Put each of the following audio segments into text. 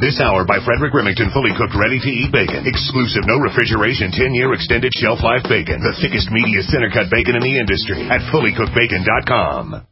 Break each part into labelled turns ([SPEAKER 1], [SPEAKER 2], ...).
[SPEAKER 1] This hour by Frederick Remington, fully cooked, ready-to-eat bacon. Exclusive, no refrigeration, 10-year extended shelf life bacon. The thickest, meatiest center-cut bacon in the industry at fullycookedbacon.com.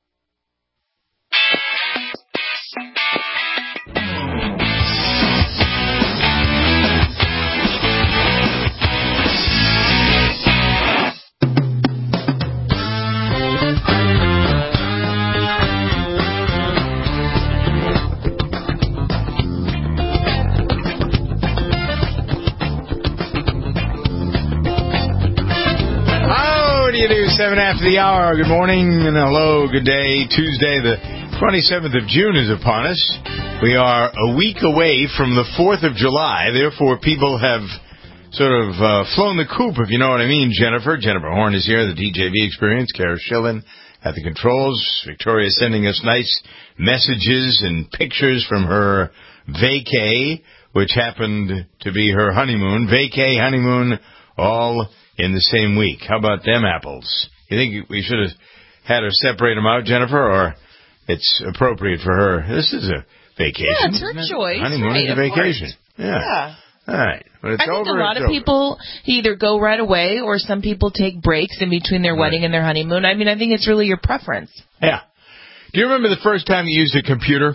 [SPEAKER 2] You do 7 after the hour. Good morning and hello, good day. Tuesday, the 27th of June is upon us. We are a week away from the 4th of July. Therefore, people have sort of flown the coop, if you know what I mean. Jennifer Horn is here, the DJV Experience. Kara Schillen at the controls. Victoria sending us nice messages and pictures from her vacay, which happened to be her honeymoon. Vacay, honeymoon, all in the same week. How about them apples? You think we should have had her separate them out, Jennifer, or it's appropriate for her? This is a vacation.
[SPEAKER 3] Yeah, it's her choice.
[SPEAKER 2] Honeymoon is a vacation. Yeah. All right. When it's
[SPEAKER 3] I think
[SPEAKER 2] over,
[SPEAKER 3] a lot of people either go right away or some people take breaks in between their wedding and their honeymoon. I mean, I think it's really your preference.
[SPEAKER 2] Yeah. Do you remember the first time you used a computer?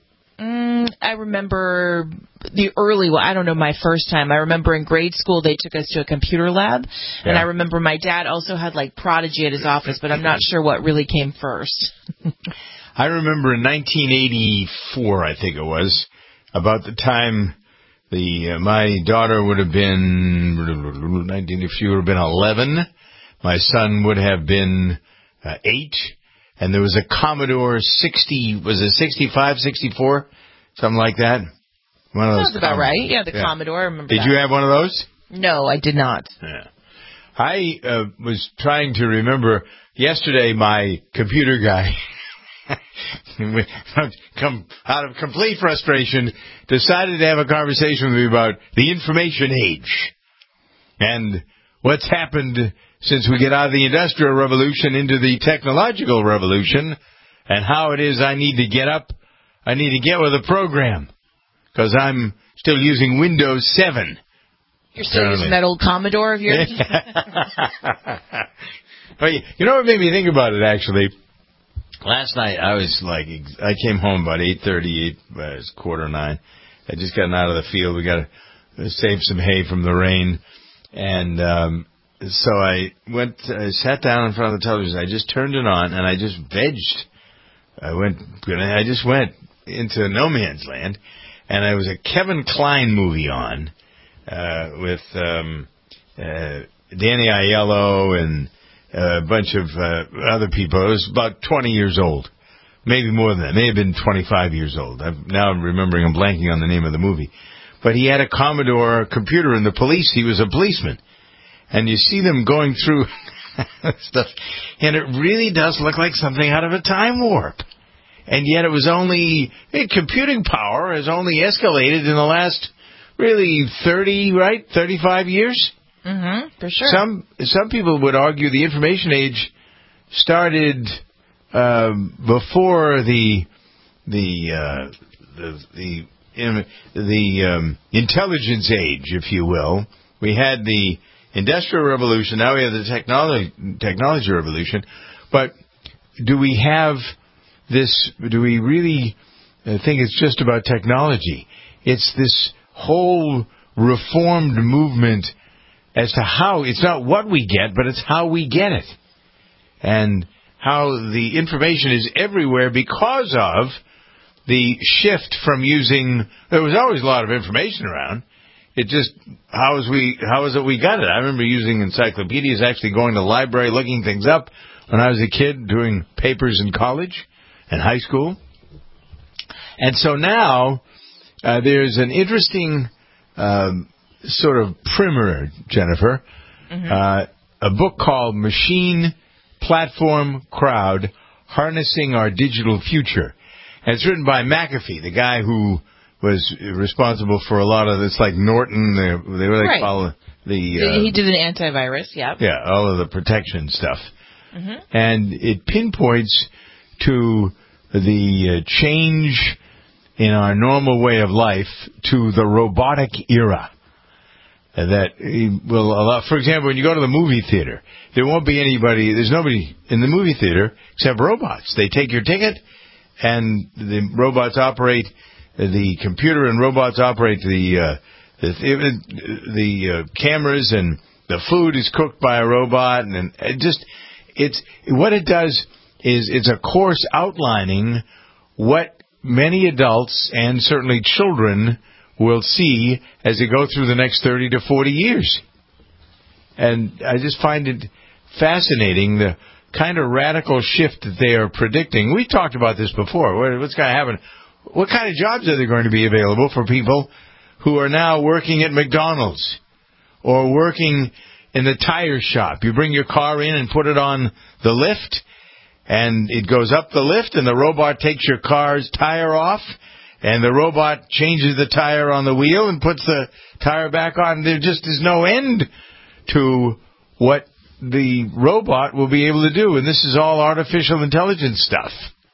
[SPEAKER 3] I remember the early one. I don't know my first time. I remember in grade school they took us to a computer lab, and I remember my dad also had like Prodigy at his office, but I'm not sure what really came first.
[SPEAKER 2] I remember in 1984, I think it was, about the time my daughter would have been 19. She would have been 11. My son would have been 8. And there was a Commodore 60, was it 65, 64? Something like that? One of those.
[SPEAKER 3] Sounds about right. Yeah, the Commodore. I remember
[SPEAKER 2] Did you have one of those?
[SPEAKER 3] No, I did not.
[SPEAKER 2] Yeah. I was trying to remember yesterday my computer guy, out of complete frustration, decided to have a conversation with me about the information age and what's happened since we get out of the Industrial Revolution into the technological revolution, and how it is I need to get with a program, because I'm still using Windows 7.
[SPEAKER 3] You're still using that old Commodore of yours?
[SPEAKER 2] But you know what made me think about it, actually? Last night, I came home about 8:30, it's 8:45. I just gotten out of the field. We got to save some hay from the rain, and so I sat down in front of the television. I just turned it on, and I just vegged. I just went into no man's land, and there was a Kevin Kline movie on with Danny Aiello and a bunch of other people. It was about 20 years old, maybe more than that. May have been 25 years old. Now I'm remembering. I'm blanking on the name of the movie. But he had a Commodore computer in the police. He was a policeman. And you see them going through stuff, and it really does look like something out of a time warp. And yet it was only, computing power has only escalated in the last, really, 35 years?
[SPEAKER 3] Mm-hmm, for sure.
[SPEAKER 2] Some people would argue the information age started before the intelligence age, if you will. We had the Industrial Revolution. Now we have the technology revolution. But do we have this? Do we really think it's just about technology? It's this whole reformed movement as to how it's not what we get, but it's how we get it, and how the information is everywhere because of the shift from using. There was always a lot of information around. It just, how is it we got it? I remember using encyclopedias, actually going to the library, looking things up when I was a kid, doing papers in college and high school. And so now, there's an interesting sort of primer, Jennifer, a book called Machine Platform Crowd, Harnessing Our Digital Future. And it's written by McAfee, the guy who was responsible for a lot of this, like Norton, they really call the...
[SPEAKER 3] he did an antivirus, yeah.
[SPEAKER 2] Yeah, all of the protection stuff. And it pinpoints to the change in our normal way of life to the robotic era. That will allow, for example, when you go to the movie theater, there's nobody in the movie theater except robots. They take your ticket, and the robots operate, the computer and robots operate the cameras, and the food is cooked by a robot, and what it does is it's a course outlining what many adults and certainly children will see as they go through the next 30 to 40 years. And I just find it fascinating, the kind of radical shift that they are predicting. We talked about this before. What's going to happen? What kind of jobs are there going to be available for people who are now working at McDonald's or working in the tire shop? You bring your car in and put it on the lift, and it goes up the lift, and the robot takes your car's tire off, and the robot changes the tire on the wheel and puts the tire back on. There just is no end to what the robot will be able to do, and this is all artificial intelligence stuff.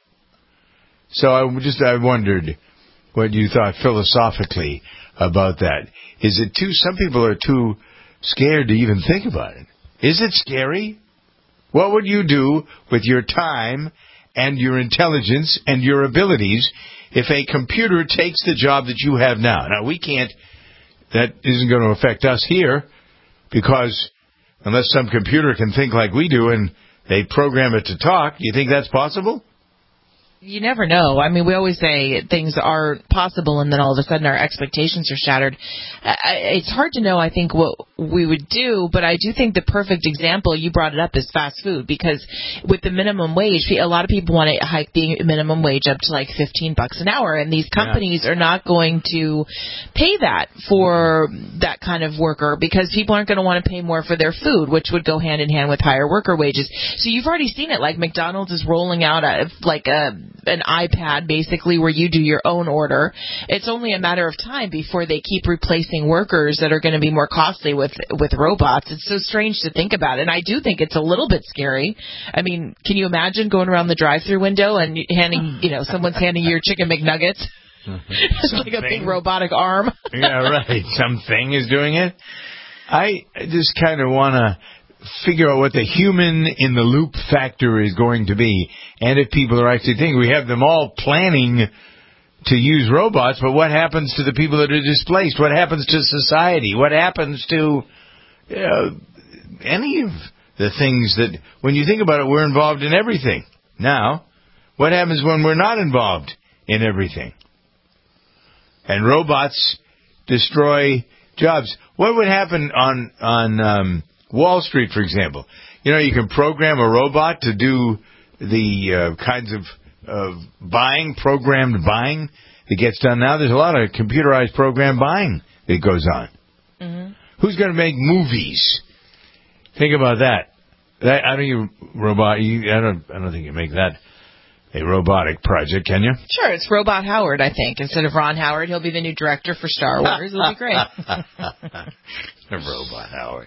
[SPEAKER 2] So I wondered what you thought philosophically about that. Is it some people are too scared to even think about it. Is it scary? What would you do with your time and your intelligence and your abilities if a computer takes the job that you have now? Now, that isn't going to affect us here, because unless some computer can think like we do and they program it to talk, do you think that's possible?
[SPEAKER 3] You never know. I mean, we always say things are possible, and then all of a sudden our expectations are shattered. It's hard to know, I think, what we would do, but I do think the perfect example, you brought it up, is fast food, because with the minimum wage, a lot of people want to hike the minimum wage up to like $15 an hour, and these companies are not going to pay that for that kind of worker, because people aren't going to want to pay more for their food, which would go hand in hand with higher worker wages. So you've already seen it, like McDonald's is rolling out an iPad, basically, where you do your own order. It's only a matter of time before they keep replacing workers that are going to be more costly with robots. It's so strange to think about, and I do think it's a little bit scary. I mean, can you imagine going around the drive-through window and someone's handing you your chicken McNuggets? It's like a big robotic arm.
[SPEAKER 2] Yeah, right. Something is doing it. I just kind of want to figure out what the human in the loop factor is going to be, and if people are actually thinking. We have them all planning to use robots, but what happens to the people that are displaced? What happens to society? What happens to any of the things that, when you think about it, we're involved in everything. Now, what happens when we're not involved in everything? And robots destroy jobs. What would happen on Wall Street, for example? You can program a robot to do the kinds of programmed buying that gets done now. There's a lot of computerized programmed buying that goes on. Mm-hmm. Who's going to make movies? Think about that. I don't think you make that a robotic project, can you? Sure,
[SPEAKER 3] it's Robot Howard, I think. Instead of Ron Howard, he'll be the new director for Star Wars. It'll be great.
[SPEAKER 2] Robot Howard.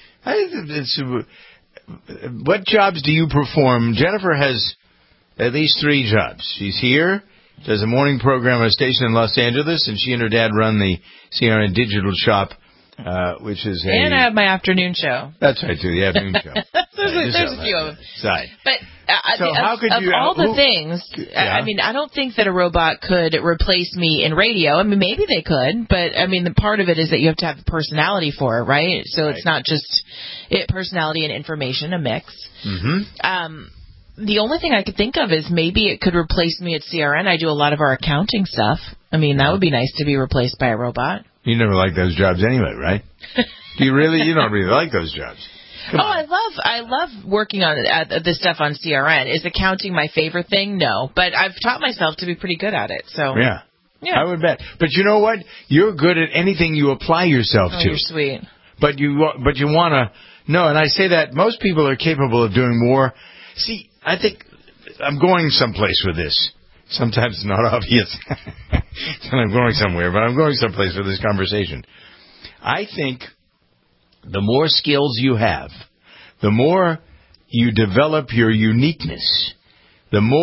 [SPEAKER 2] What jobs do you perform? Jennifer has at least 3 jobs. She's here, does a morning program on a station in Los Angeles, and she and her dad run the CRN Digital Shop, which is
[SPEAKER 3] And I have my afternoon show.
[SPEAKER 2] That's right, too, the afternoon show.
[SPEAKER 3] there's a few of them.
[SPEAKER 2] Side.
[SPEAKER 3] But things, I mean, I don't think that a robot could replace me in radio. I mean, maybe they could, but, I mean, the part of it is that you have to have a personality for it, right? So It's not just personality and information, a mix. Mm-hmm. The only thing I could think of is maybe it could replace me at CRN. I do a lot of our accounting stuff. I mean, that would be nice to be replaced by a robot.
[SPEAKER 2] You never liked those jobs anyway, right? Do you really? You don't really like those jobs.
[SPEAKER 3] I love working on this stuff on CRN. Is accounting my favorite thing? No, but I've taught myself to be pretty good at it. So
[SPEAKER 2] yeah, I would bet. But you know what? You're good at anything you apply yourself to.
[SPEAKER 3] You're sweet.
[SPEAKER 2] But you want to know, and I say that most people are capable of doing more. See, I think I'm going someplace with this. Sometimes it's not obvious that I'm going somewhere, but I'm going someplace with this conversation. I think the more skills you have, the more you develop your uniqueness, the more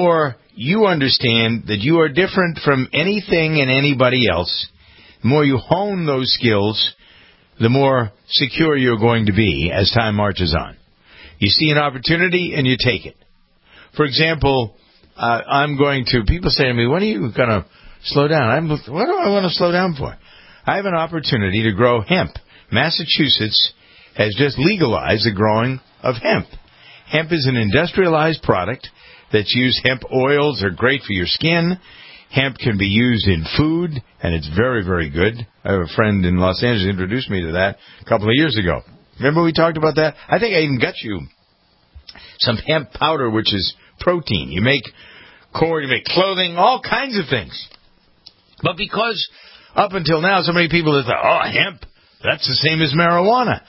[SPEAKER 2] you understand that you are different from anything and anybody else, the more you hone those skills, the more secure you're going to be as time marches on. You see an opportunity and you take it. For example, people say to me, when are you going to slow down? What do I want to slow down for? I have an opportunity to grow hemp. Massachusetts has just legalized the growing of hemp. Hemp is an industrialized product that's used. Hemp oils are great for your skin. Hemp can be used in food, and it's very, very good. I have a friend in Los Angeles who introduced me to that a couple of years ago. Remember we talked about that? I think I even got you some hemp powder, which is protein. You make cord, you make clothing, all kinds of things. But because up until now, so many people have thought, hemp, that's the same as marijuana.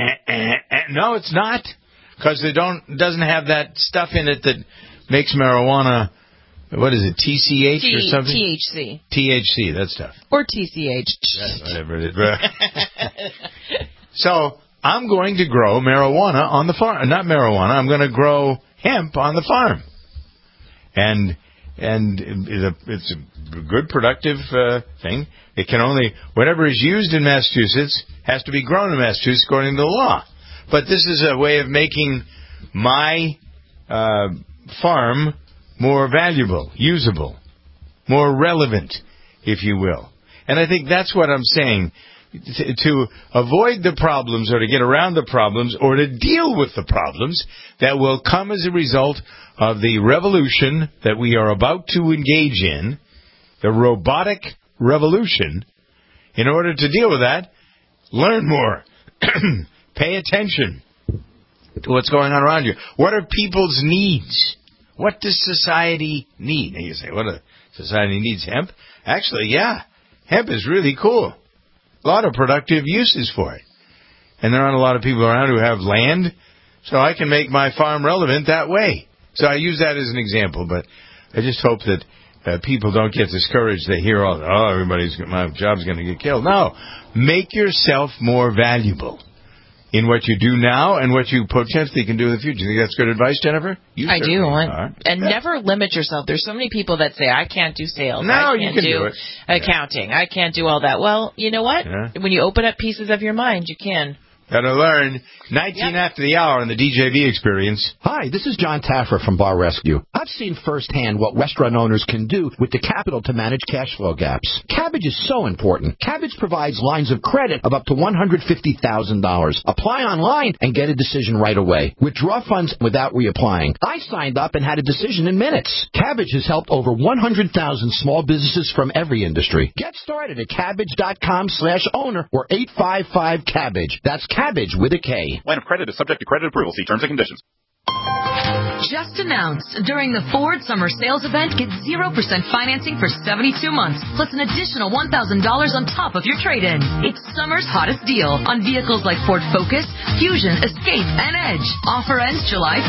[SPEAKER 2] No, it's not, because it doesn't have that stuff in it that makes marijuana. What is it, TCH or something?
[SPEAKER 3] THC.
[SPEAKER 2] THC, that stuff.
[SPEAKER 3] Or TCH.
[SPEAKER 2] Whatever it is. So I'm going to grow marijuana on the farm. Not marijuana, I'm going to grow hemp on the farm. And it's a good, productive thing. It can only, whatever is used in Massachusetts has to be grown in Massachusetts according to the law. But this is a way of making my farm more valuable, usable, more relevant, if you will. And I think that's what I'm saying. To avoid the problems or to get around the problems or to deal with the problems that will come as a result of the revolution that we are about to engage in, the robotic revolution. In order to deal with that, learn more. Pay attention to what's going on around you. What are people's needs? What does society need? And you say, society needs hemp? Actually, yeah. Hemp is really cool. A lot of productive uses for it. And there aren't a lot of people around who have land, so I can make my farm relevant that way. So I use that as an example, but I just hope that people don't get discouraged. They hear my job's going to get killed. No. Make yourself more valuable in what you do now and what you potentially can do in the future. You think that's good advice, Jennifer?
[SPEAKER 3] I do. And never limit yourself. There's so many people that say, I can't do sales.
[SPEAKER 2] No,
[SPEAKER 3] I
[SPEAKER 2] you
[SPEAKER 3] can't
[SPEAKER 2] can do it.
[SPEAKER 3] Accounting. I can't do all that. Well, you know what?
[SPEAKER 2] Yeah.
[SPEAKER 3] When you open up pieces of your mind, you can.
[SPEAKER 2] Got to learn. 19 after the hour on the DJV Experience.
[SPEAKER 4] Hi, this is John Taffer from Bar Rescue. I've seen firsthand what restaurant owners can do with the capital to manage cash flow gaps. Cabbage is so important. Cabbage provides lines of credit of up to $150,000. Apply online and get a decision right away. Withdraw funds without reapplying. I signed up and had a decision in minutes. Cabbage has helped over 100,000 small businesses from every industry. Get started at Kabbage.com/owner or 855-CABBAGE. That's Cabbage with a K.
[SPEAKER 5] Line of credit is subject to credit approval. See terms and conditions.
[SPEAKER 6] Just announced, during the Ford Summer Sales Event, get 0% financing for 72 months, plus an additional $1,000 on top of your trade-in. It's summer's hottest deal on vehicles like Ford Focus, Fusion, Escape, and Edge. Offer ends July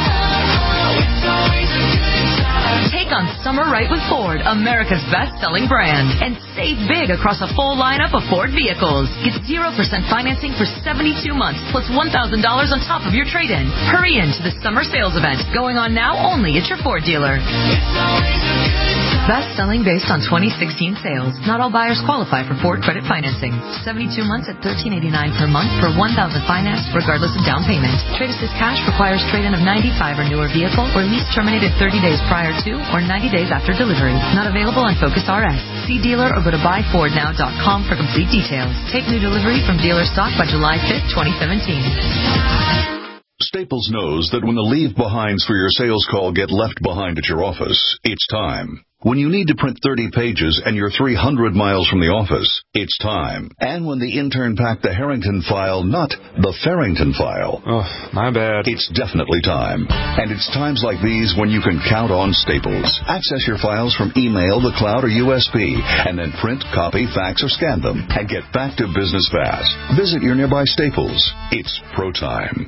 [SPEAKER 6] 5th. Take on summer right with Ford, America's best-selling brand, and save big across a full lineup of Ford vehicles. Get 0% financing for 72 months, plus $1,000 on top of your trade-in. Hurry in to the Summer Sales Event, going on now only at your Ford dealer. Best-selling based on 2016 sales. Not all buyers qualify for Ford credit financing. 72 months at $1,389 per month for $1,000 financed, regardless of down payment. Trade assist cash requires trade-in of 95 or newer vehicle, or lease terminated 30 days prior to or 90 days after delivery. Not available on Focus RS. See dealer or go to buyfordnow.com for complete details. Take new delivery from dealer stock by July 5th, 2017.
[SPEAKER 7] Staples knows that when the leave-behinds for your sales call get left behind at your office, it's time. When you need to print 30 pages and you're 300 miles from the office, it's time. And when the intern packed the Harrington file, not the Farrington file.
[SPEAKER 5] Oh, my bad.
[SPEAKER 7] It's definitely time. And it's times like these when you can count on Staples. Access your files from email, the cloud, or USB, and then print, copy, fax, or scan them, and get back to business fast. Visit your nearby Staples. It's pro time.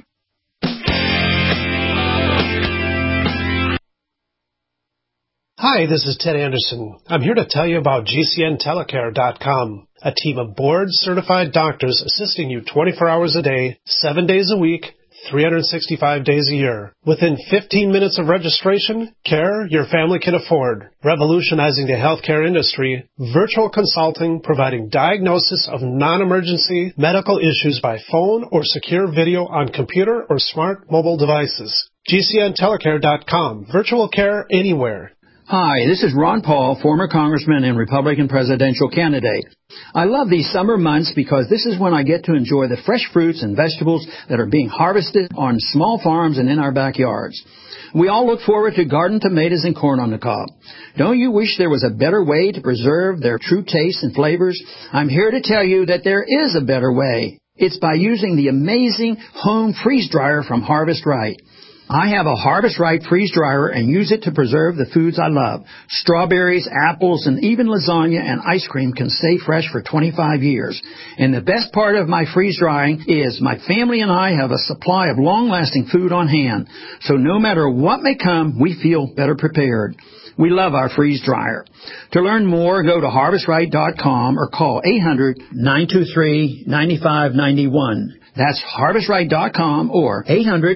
[SPEAKER 8] Hi, this is Ted Anderson. I'm here to tell you about GCNtelecare.com, a team of board-certified doctors assisting you 24 hours a day, 7 days a week, 365 days a year. Within 15 minutes of registration, care your family can afford. Revolutionizing the healthcare industry, virtual consulting providing diagnosis of non-emergency medical issues by phone or secure video on computer or smart mobile devices. GCNtelecare.com. Virtual care anywhere.
[SPEAKER 9] Hi, this is Ron Paul, former congressman and Republican presidential candidate. I love these summer months because this is when I get to enjoy the fresh fruits and vegetables that are being harvested on small farms and in our backyards. We all look forward to garden tomatoes and corn on the cob. Don't you wish there was a better way to preserve their true tastes and flavors? I'm here to tell you that there is a better way. It's by using the amazing home freeze dryer from Harvest Right. I have a Harvest Right freeze dryer and use it to preserve the foods I love. Strawberries, apples, and even lasagna and ice cream can stay fresh for 25 years. And the best part of my freeze drying is my family and I have a supply of long-lasting food on hand. So no matter what may come, we feel better prepared. We love our freeze dryer. To learn more, go to harvestright.com or call 800-923-9591. That's harvestright.com or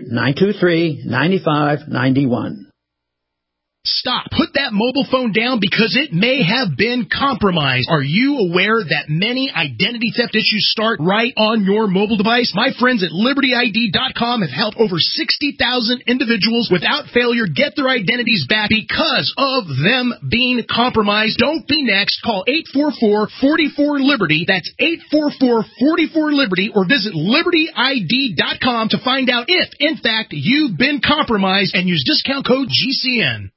[SPEAKER 9] 800-923-9591.
[SPEAKER 10] Stop. Put that mobile phone down because it may have been compromised. Are you aware that many identity theft issues start right on your mobile device? My friends at LibertyID.com have helped over 60,000 individuals without failure get their identities back because of them being compromised. Don't be next. Call 844-44-LIBERTY. That's 844-44-LIBERTY or visit LibertyID.com to find out if, in fact, you've been compromised and use discount code GCN.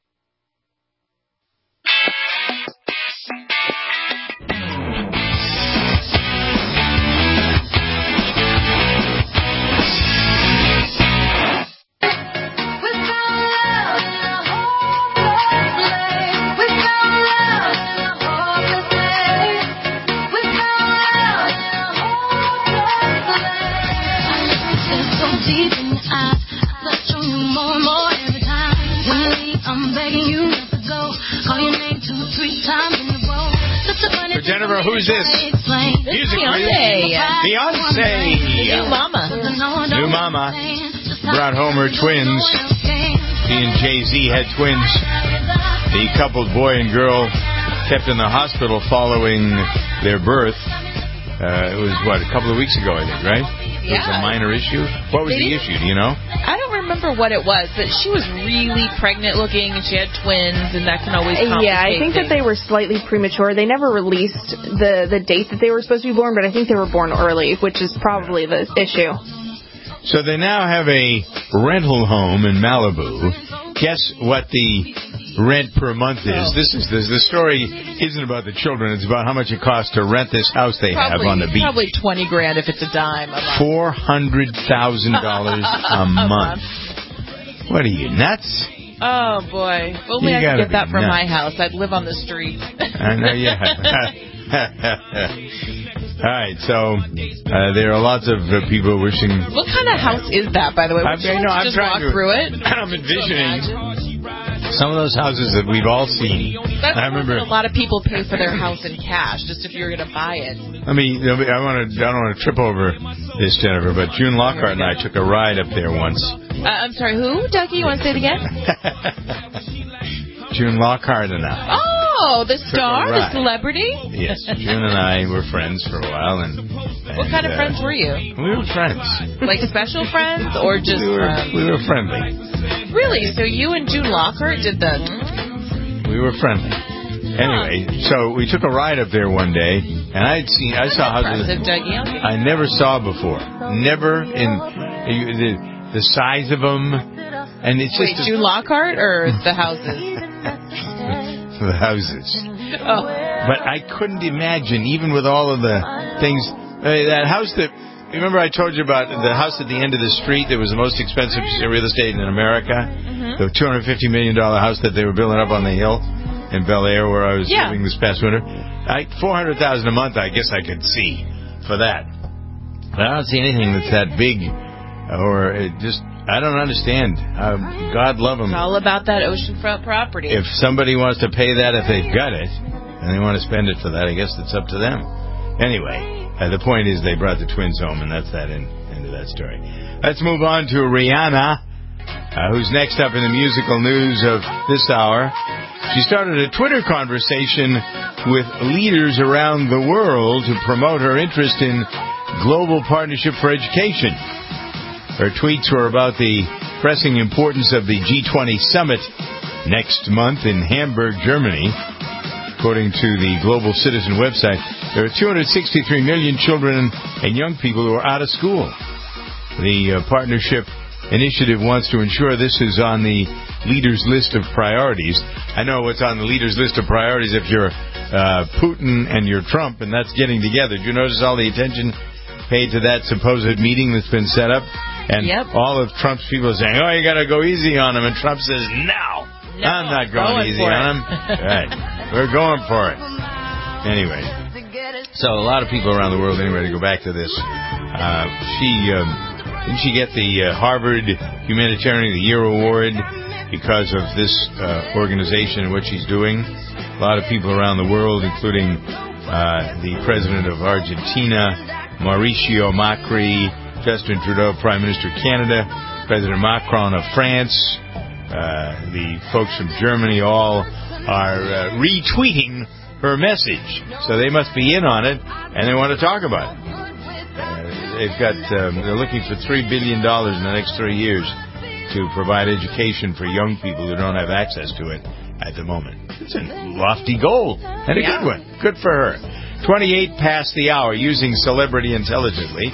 [SPEAKER 2] So Jennifer, who's this? Music Beyonce.
[SPEAKER 3] New mama.
[SPEAKER 2] New mama brought home her twins. She and Jay-Z had twins. The coupled boy and girl kept in the hospital following their birth. It was, a couple of weeks ago, I think, right? It was a minor issue. What was the issue, do you know?
[SPEAKER 3] I don't remember what it was, but she was really pregnant looking, and she had twins, and that can always complicate
[SPEAKER 11] Yeah, I think that they were slightly premature. They never released the date that they were supposed to be born, but I think they were born early, which is probably the issue.
[SPEAKER 2] So they now have a rental home in Malibu. Guess what the rent per month is? The story isn't about the children. It's about how much it costs to rent this house they have on the beach.
[SPEAKER 3] Probably $20,000 if it's a dime a month.
[SPEAKER 2] $400,000 a month. What are you, nuts?
[SPEAKER 3] Oh, boy. If only I could get that from my house. I'd live on the street.
[SPEAKER 2] I know, yeah. All right, so there are lots of people wishing...
[SPEAKER 3] What kind of house is that, by the way?
[SPEAKER 2] I'm
[SPEAKER 3] just walk through it?
[SPEAKER 2] I'm envisioning some of those houses that we've all seen.
[SPEAKER 3] I remember a lot of people pay for their house in cash, just if you're going to buy it.
[SPEAKER 2] I don't want to trip over this, Jennifer, but June Lockhart and I took a ride up there once.
[SPEAKER 3] I'm sorry, who? Ducky, you want to say it again?
[SPEAKER 2] June Lockhart and I.
[SPEAKER 3] Oh, the star, the celebrity?
[SPEAKER 2] Yes, June and I were friends for a while. And
[SPEAKER 3] what kind of friends were you?
[SPEAKER 2] We were friends.
[SPEAKER 3] Like special friends or just...
[SPEAKER 2] We were friendly.
[SPEAKER 3] Really? So you and June Lockhart did the...
[SPEAKER 2] We were friendly. Anyway, so we took a ride up there one day, and I saw houses I never saw before. Never in the size of them. And it's just
[SPEAKER 3] June Lockhart or the houses?
[SPEAKER 2] The houses.
[SPEAKER 3] Oh.
[SPEAKER 2] But I couldn't imagine, even with all of the things, that house that, remember I told you about the house at the end of the street that was the most expensive real estate in America? Mm-hmm. The $250 million house that they were building up on the hill in Bel Air where I was living this past winter. $400,000 a month, I guess I could see for that. But I don't see anything that's that big or it just... I don't understand. God love them.
[SPEAKER 3] It's all about that oceanfront property.
[SPEAKER 2] If somebody wants to pay that if they've got it, and they want to spend it for that, I guess it's up to them. Anyway, the point is they brought the twins home, and that's that end of that story. Let's move on to Rihanna, who's next up in the musical news of this hour. She started a Twitter conversation with leaders around the world to promote her interest in global partnership for education. Her tweets were about the pressing importance of the G20 summit next month in Hamburg, Germany. According to the Global Citizen website, there are 263 million children and young people who are out of school. The partnership initiative wants to ensure this is on the leaders' list of priorities. I know what's on the leaders' list of priorities if you're Putin and you're Trump, and that's getting together. Do you notice all the attention paid to that supposed meeting that's been set up? And all of Trump's people are saying, oh, you got to go easy on him. And Trump says, no, I'm not going easy on him. Right. We're going for it. Anyway, so a lot of people around the world, anyway, to go back to this. Didn't she get the Harvard Humanitarian of the Year award because of this organization and what she's doing? A lot of people around the world, including the president of Argentina, Mauricio Macri, Justin Trudeau, Prime Minister of Canada, President Macron of France, the folks from Germany, all are retweeting her message. So they must be in on it, and they want to talk about it. They're looking for $3 billion in the next 3 years to provide education for young people who don't have access to it at the moment. It's a lofty goal, and a good one. Good for her. 28 past the hour, using celebrity intelligently.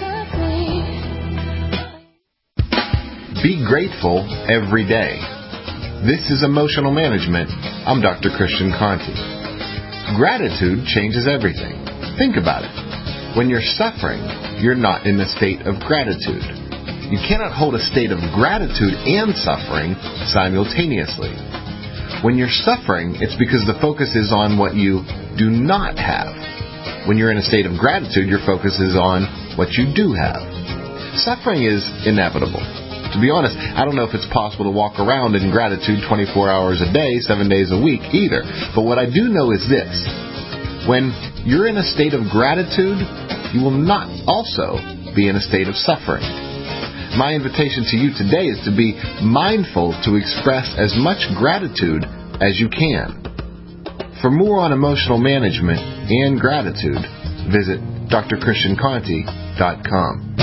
[SPEAKER 12] Be grateful every day. This is Emotional Management. I'm Dr. Christian Conti. Gratitude changes everything. Think about it. When you're suffering, you're not in a state of gratitude. You cannot hold a state of gratitude and suffering simultaneously. When you're suffering, it's because the focus is on what you do not have. When you're in a state of gratitude, your focus is on what you do have. Suffering is inevitable. To be honest, I don't know if it's possible to walk around in gratitude 24 hours a day, 7 days a week either. But what I do know is this. When you're in a state of gratitude, you will not also be in a state of suffering. My invitation to you today is to be mindful to express as much gratitude as you can. For more on emotional management and gratitude, visit drchristianconti.com.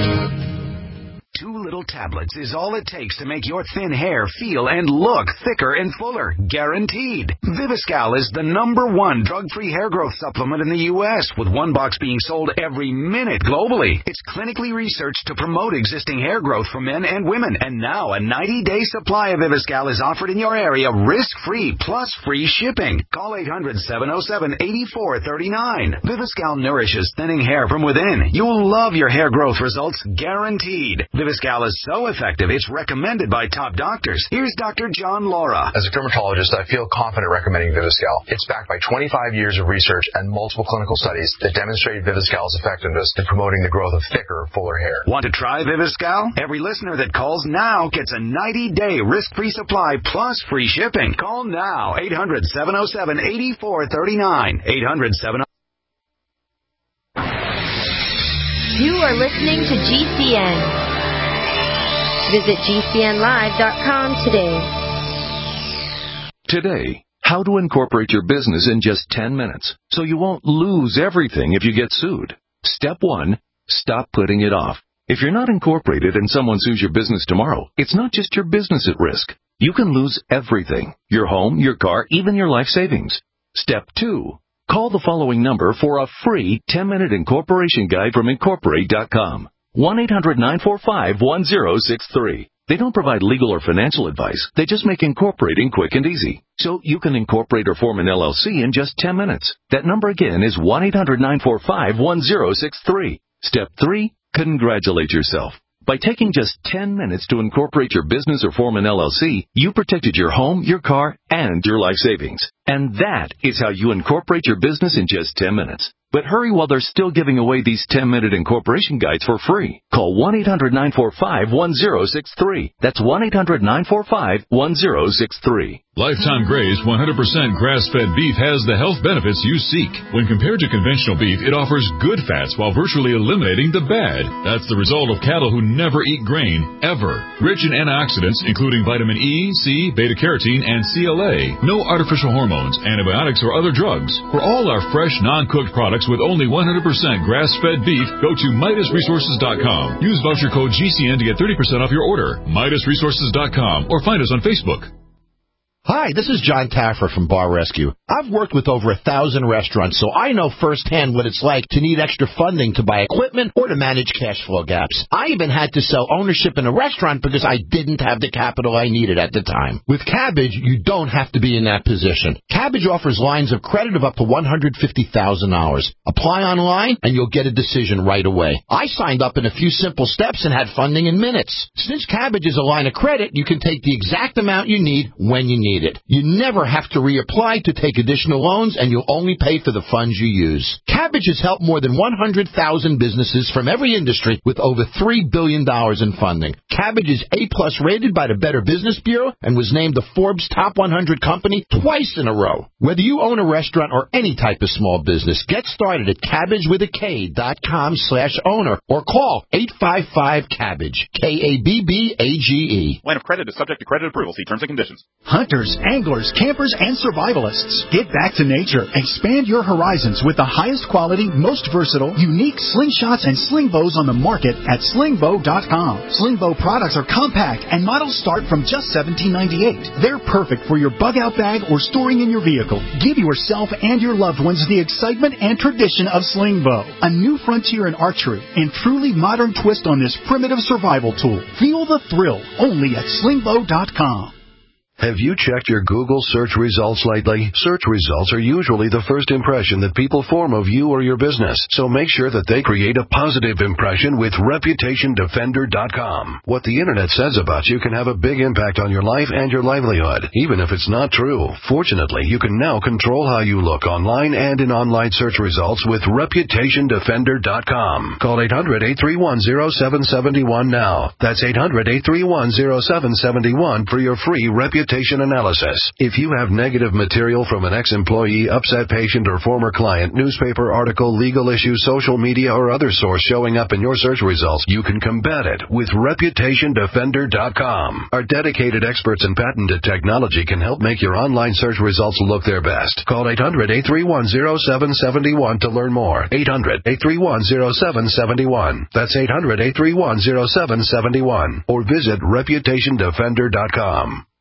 [SPEAKER 13] 2 little tablets is all it takes to make your thin hair feel and look thicker and fuller. Guaranteed. Viviscal is the #1 drug-free hair growth supplement in the U.S., with 1 box being sold every minute globally. It's clinically researched to promote existing hair growth for men and women. And now a 90-day supply of Viviscal is offered in your area risk-free plus free shipping. Call 800-707-8439. Viviscal nourishes thinning hair from within. You'll love your hair growth results, guaranteed. Viviscal is so effective, it's recommended by top doctors. Here's Dr. John Laura.
[SPEAKER 14] As a dermatologist, I feel confident recommending Viviscal. It's backed by 25 years of research and multiple clinical studies that demonstrate Viviscal's effectiveness in promoting the growth of thicker, fuller hair.
[SPEAKER 13] Want to try Viviscal? Every listener that calls now gets a 90-day risk-free supply plus free shipping. Call now. 800-707-8439. 800-707.
[SPEAKER 15] You are listening to GCN. Visit GCNlive.com today.
[SPEAKER 16] Today, how to incorporate your business in just 10 minutes so you won't lose everything if you get sued. Step 1, stop putting it off. If you're not incorporated and someone sues your business tomorrow, it's not just your business at risk. You can lose everything: your home, your car, even your life savings. Step 2, call the following number for a free 10-minute incorporation guide from Incorporate.com. 1-800-945-1063. They don't provide legal or financial advice. They just make incorporating quick and easy. So you can incorporate or form an LLC in just 10 minutes. That number again is 1-800-945-1063. Step 3, congratulate yourself. By taking just 10 minutes to incorporate your business or form an LLC, you protected your home, your car, and your life savings. And that is how you incorporate your business in just 10 minutes. But hurry while they're still giving away these 10-minute incorporation guides for free. Call 1-800-945-1063. That's 1-800-945-1063.
[SPEAKER 17] Lifetime Graze 100% grass-fed beef has the health benefits you seek. When compared to conventional beef, it offers good fats while virtually eliminating the bad. That's the result of cattle who never eat grain, ever. Rich in antioxidants, including vitamin E, C, beta-carotene, and CLA. No artificial hormones, antibiotics, or other drugs. For all our fresh, non-cooked products with only 100% grass-fed beef, go to MidasResources.com. Use voucher code GCN to get 30% off your order. MidasResources.com or find us on Facebook.
[SPEAKER 4] Hi, this is John Taffer from Bar Rescue. I've worked with over 1,000 restaurants, so I know firsthand what it's like to need extra funding to buy equipment or to manage cash flow gaps. I even had to sell ownership in a restaurant because I didn't have the capital I needed at the time. With Cabbage, you don't have to be in that position. Cabbage offers lines of credit of up to $150,000. Apply online, and you'll get a decision right away. I signed up in a few simple steps and had funding in minutes. Since Cabbage is a line of credit, you can take the exact amount you need when you need it. You never have to reapply to take additional loans, and you'll only pay for the funds you use. Cabbage has helped more than 100,000 businesses from every industry with over $3 billion in funding. Cabbage is A-plus rated by the Better Business Bureau and was named the Forbes Top 100 company twice in a row. Whether you own a restaurant or any type of small business, get started at CabbageWithAK.com/owner or call 855-CABBAGE, KABBAGE.
[SPEAKER 5] Line of credit is subject to credit approval. See terms and conditions.
[SPEAKER 10] Hunters, anglers, campers, and survivalists. Get back to nature. Expand your horizons with the highest quality, most versatile, unique slingshots and sling bows on the market at slingbow.com. Slingbow products are compact and models start from just $17.98. They're perfect for your bug-out bag or storing in your vehicle. Give yourself and your loved ones the excitement and tradition of Slingbow, a new frontier in archery and truly modern twist on this primitive survival tool. Feel the thrill only at slingbow.com.
[SPEAKER 18] Have you checked your Google search results lately? Search results are usually the first impression that people form of you or your business, so make sure that they create a positive impression with ReputationDefender.com. What the Internet says about you can have a big impact on your life and your livelihood, even if it's not true. Fortunately, you can now control how you look online and in online search results with ReputationDefender.com. Call 800-831-0771 now. That's 800-831-0771 for your free reputation analysis. If you have negative material from an ex-employee, upset patient, or former client, newspaper article, legal issue, social media, or other source showing up in your search results, you can combat it with ReputationDefender.com. Our dedicated experts in patented technology can help make your online search results look their best. Call 800-831-0771 to learn more. 800-831-0771. That's 800-831-0771. Or visit ReputationDefender.com.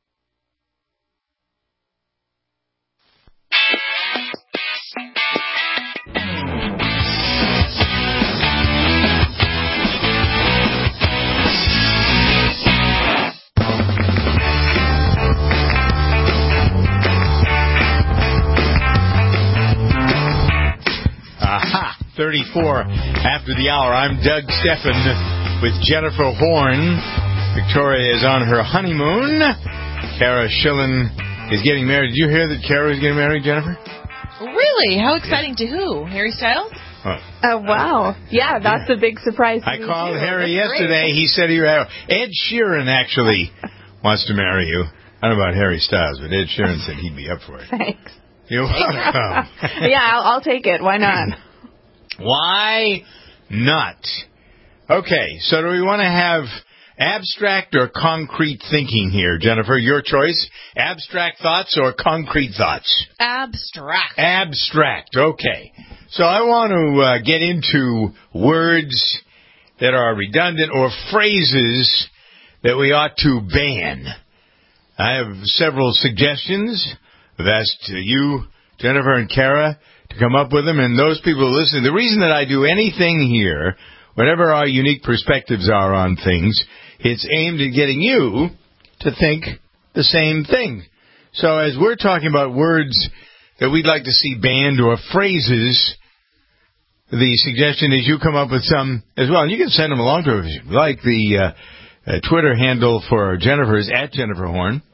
[SPEAKER 2] Aha! 34 after the hour. I'm Doug Steffen with Jennifer Horn. Victoria is on her honeymoon. Kara Schillen is getting married. Did you hear that Kara is getting married, Jennifer?
[SPEAKER 3] Really? How exciting to who? Harry Styles?
[SPEAKER 11] Oh, wow. Yeah, that's a big surprise to
[SPEAKER 2] I
[SPEAKER 11] me,
[SPEAKER 2] called
[SPEAKER 11] too.
[SPEAKER 2] Harry
[SPEAKER 11] That's
[SPEAKER 2] yesterday.
[SPEAKER 11] great.
[SPEAKER 2] He said Ed Sheeran actually wants to marry you. I don't know about Harry Styles, but Ed Sheeran said he'd be up for it.
[SPEAKER 11] Thanks.
[SPEAKER 2] You're welcome.
[SPEAKER 11] Yeah, I'll take it. Why not?
[SPEAKER 2] Why not? Okay, so do we want to have abstract or concrete thinking here, Jennifer? Your choice. Abstract thoughts or concrete thoughts?
[SPEAKER 3] Abstract.
[SPEAKER 2] Abstract, okay. So I want to get into words that are redundant or phrases that we ought to ban. I have several suggestions. I've asked you, Jennifer and Kara, to come up with them, and those people who listen. The reason that I do anything here, whatever our unique perspectives are on things, it's aimed at getting you to think the same thing. So as we're talking about words that we'd like to see banned or phrases, the suggestion is you come up with some as well. And you can send them along to us if you like. The Twitter handle for Jennifer is @JenniferHorn.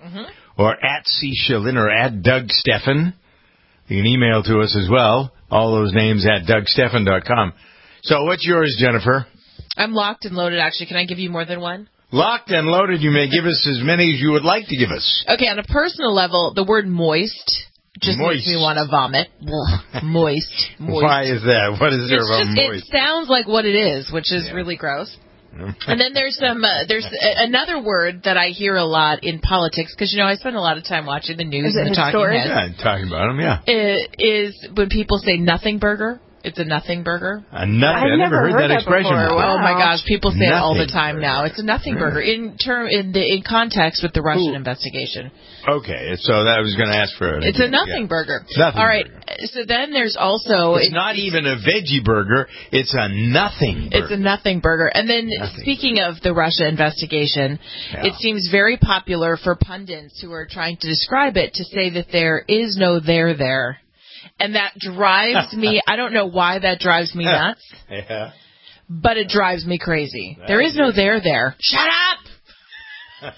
[SPEAKER 2] or at C. Schillen or at Doug Steffen. You can email to us as well. All those names at DougSteffen.com. So what's yours, Jennifer?
[SPEAKER 3] I'm locked and loaded, actually. Can I give you more than one?
[SPEAKER 2] Locked and loaded. You may give us as many as you would like to give us.
[SPEAKER 3] Okay, on a personal level, the word moist just makes me want to vomit. Ugh, moist.
[SPEAKER 2] Why is that? What is there about moist?
[SPEAKER 3] It sounds like what it is, which is really gross. And then there's another word that I hear a lot in politics, because, I spend a lot of time watching the news and the talking heads.
[SPEAKER 2] Yeah, talking about them, yeah.
[SPEAKER 3] Is when people say nothing burger. It's a nothing burger.
[SPEAKER 2] A nothing? I've never heard that expression before.
[SPEAKER 3] Wow. Oh my gosh, people say it all the time now. It's a nothing burger in context with the Russian investigation.
[SPEAKER 2] Okay, so that was going to ask for
[SPEAKER 3] it's a nothing burger.
[SPEAKER 2] Nothing
[SPEAKER 3] all right.
[SPEAKER 2] Burger.
[SPEAKER 3] So then there's also
[SPEAKER 2] it's not even a veggie burger. It's a nothing burger.
[SPEAKER 3] It's a nothing burger. And then speaking of the Russia investigation, it seems very popular for pundits who are trying to describe it to say that there is no there. And that drives me, I don't know why that drives me nuts, but it drives me crazy. There is no there. Shut up!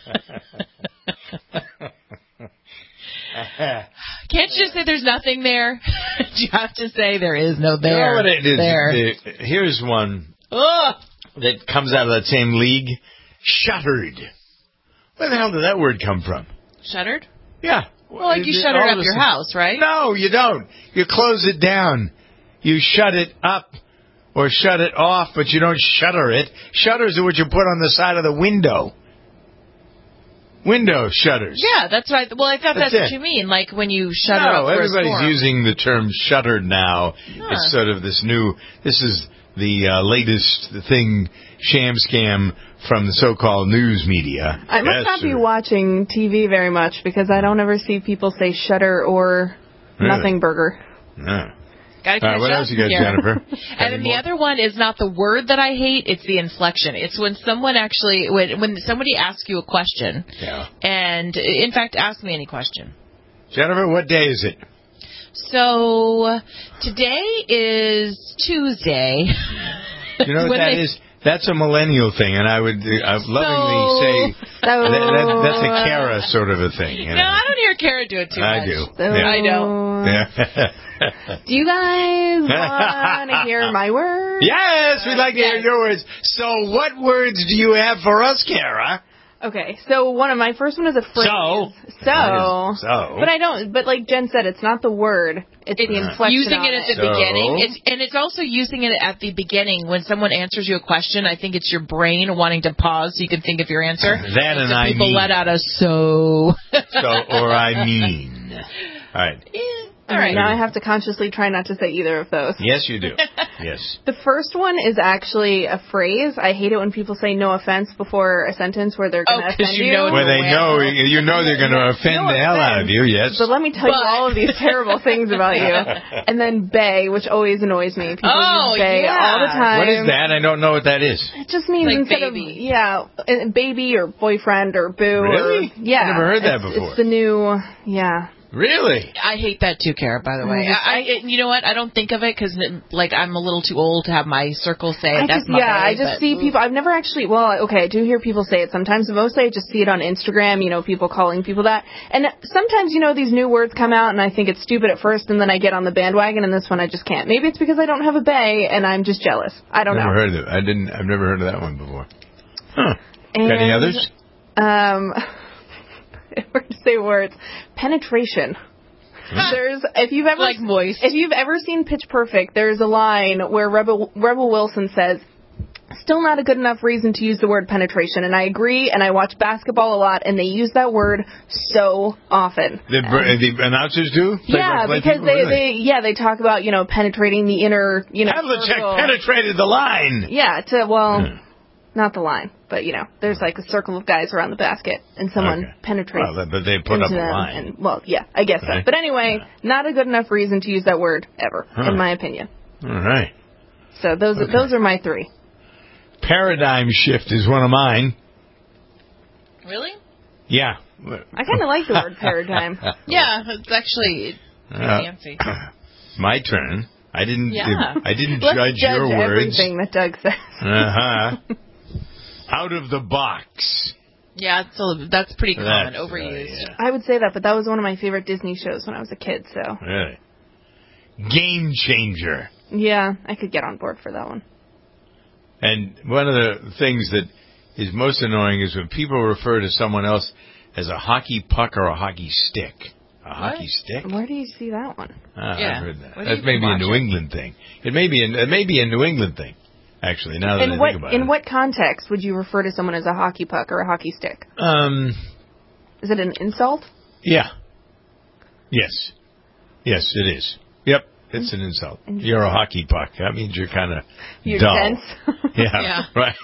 [SPEAKER 3] Can't you just say there's nothing there? You have to say there is no there.
[SPEAKER 2] You know what it is? There. Here's one that comes out of that same league. Shuttered. Where the hell did that word come from?
[SPEAKER 3] Shuttered?
[SPEAKER 2] Yeah.
[SPEAKER 3] Well, like you shutter up your house, right?
[SPEAKER 2] No, you don't. You close it down. You shut it up or shut it off, but you don't shutter it. Shutters are what you put on the side of the window. Window shutters.
[SPEAKER 3] Yeah, that's right. Well, I thought that's what you mean, like when you shutter up for a storm.
[SPEAKER 2] Everybody's using the term shuttered now. It's sort of this is the latest thing, sham scam from the so-called news media.
[SPEAKER 11] I must not be watching TV very much because I don't ever see people say shutter or nothing burger.
[SPEAKER 2] Yeah.
[SPEAKER 3] Gotta catch
[SPEAKER 2] what
[SPEAKER 3] up
[SPEAKER 2] else you got,
[SPEAKER 3] here.
[SPEAKER 2] Jennifer?
[SPEAKER 3] And then the other one is not the word that I hate, it's the inflection. It's when someone actually, when somebody asks you a question, and in fact, ask me any question.
[SPEAKER 2] Jennifer, what day is it?
[SPEAKER 3] So, today is Tuesday.
[SPEAKER 2] You know what that is? That's a millennial thing, and I would lovingly say that's a Kara sort of a thing.
[SPEAKER 3] No, I don't hear Kara do it too much.
[SPEAKER 2] I do.
[SPEAKER 3] I know.
[SPEAKER 2] Yeah.
[SPEAKER 11] Do you guys want to hear my words?
[SPEAKER 2] Yes, we'd like to hear your words. So what words do you have for us, Kara?
[SPEAKER 11] Okay, so my first one is a phrase.
[SPEAKER 2] So.
[SPEAKER 11] But like Jen said, it's not the word. It's the inflection.
[SPEAKER 3] Using it at the beginning. It's also using it at the beginning. When someone answers you a question, I think it's your brain wanting to pause so you can think of your answer.
[SPEAKER 2] That and I mean.
[SPEAKER 3] People let out a so.
[SPEAKER 2] Or I mean. All right.
[SPEAKER 11] All right, now I have to consciously try not to say either of those.
[SPEAKER 2] Yes, you do. Yes.
[SPEAKER 11] The first one is actually a phrase. I hate it when people say no offense before a sentence where they're going to offend you.
[SPEAKER 2] Where they know they're going to offend the hell out of you, yes.
[SPEAKER 11] So let me tell you all of these terrible things about you. And then bae, which always annoys me. People use bae all the time.
[SPEAKER 2] What is that? I don't know what that is.
[SPEAKER 11] It just means
[SPEAKER 3] like
[SPEAKER 11] instead
[SPEAKER 3] baby.
[SPEAKER 11] of, baby or boyfriend or boo.
[SPEAKER 2] Really?
[SPEAKER 11] I've
[SPEAKER 2] never heard that before.
[SPEAKER 11] It's the new,
[SPEAKER 2] Really?
[SPEAKER 3] I hate that too, Kara, by the way. You know what? I don't think of it because, I'm a little too old to have my circle say it.
[SPEAKER 11] I just see people. I've never actually, I do hear people say it sometimes. Mostly I just see it on Instagram, people calling people that. And sometimes, these new words come out and I think it's stupid at first and then I get on the bandwagon and this one I just can't. Maybe it's because I don't have a bae and I'm just jealous. I don't know.
[SPEAKER 2] Never heard of it. I've never heard of that one before. Huh. Got any others?
[SPEAKER 11] Where to say words? Penetration. If you've ever seen Pitch Perfect, there's a line where Rebel Wilson says, "Still not a good enough reason to use the word penetration." And I agree. And I watch basketball a lot, and they use that word so often.
[SPEAKER 2] The announcers do?
[SPEAKER 11] Yeah, because they talk about penetrating the inner
[SPEAKER 2] Havlicek penetrated the line.
[SPEAKER 11] Yeah. Not the line, but there's like a circle of guys around the basket, and someone penetrates.
[SPEAKER 2] Well, but they put up a line.
[SPEAKER 11] I guess so. But anyway, not a good enough reason to use that word ever, in my opinion.
[SPEAKER 2] All right.
[SPEAKER 11] So those are my three.
[SPEAKER 2] Paradigm shift is one of mine.
[SPEAKER 3] Really?
[SPEAKER 2] Yeah.
[SPEAKER 11] I kind of like the word paradigm.
[SPEAKER 3] Yeah, it's actually fancy.
[SPEAKER 2] My turn. I didn't
[SPEAKER 11] Let's
[SPEAKER 2] judge your words.
[SPEAKER 11] Everything that Doug says.
[SPEAKER 2] Out of the box.
[SPEAKER 3] Yeah, that's pretty common, overused.
[SPEAKER 2] Yeah.
[SPEAKER 11] I would say that, but that was one of my favorite Disney shows when I was a kid, so.
[SPEAKER 2] Really? Game Changer.
[SPEAKER 11] Yeah, I could get on board for that one.
[SPEAKER 2] And one of the things that is most annoying is when people refer to someone else as a hockey puck or a hockey stick. Hockey stick?
[SPEAKER 11] Where do you see that one?
[SPEAKER 2] I've heard that. That's maybe a New England thing. It may be a New England thing, actually, now that I think about it.
[SPEAKER 11] In what context would you refer to someone as a hockey puck or a hockey stick? Is it an insult?
[SPEAKER 2] Yeah. Yes. Yes, it is. Yep, it's an insult. You're a hockey puck. That means you're kind of dull.
[SPEAKER 11] Dense.
[SPEAKER 2] Yeah, right.